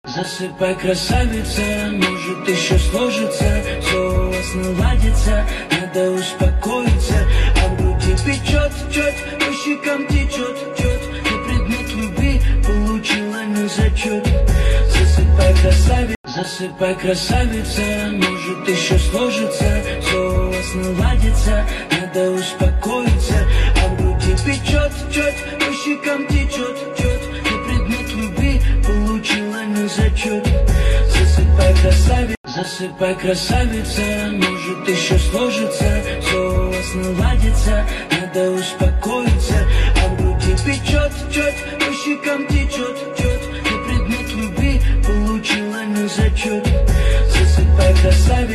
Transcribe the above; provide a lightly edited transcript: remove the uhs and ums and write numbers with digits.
Засыпай, красавица, может еще сложится, все у вас наладится, надо успокоиться. А в груди печет, по щекам течет, на предмет любви получила не зачет. Засыпай, красавица, может еще сложится, все у вас наладится, надо успокоиться. А в груди печет, по щекам течет, на предмет любви получила не зачет. Засыпай, красавица, может еще сложится, все у вас наладится, надо успокоиться. А в груди печет, по щекам течет, на предмет любви получила не зачет.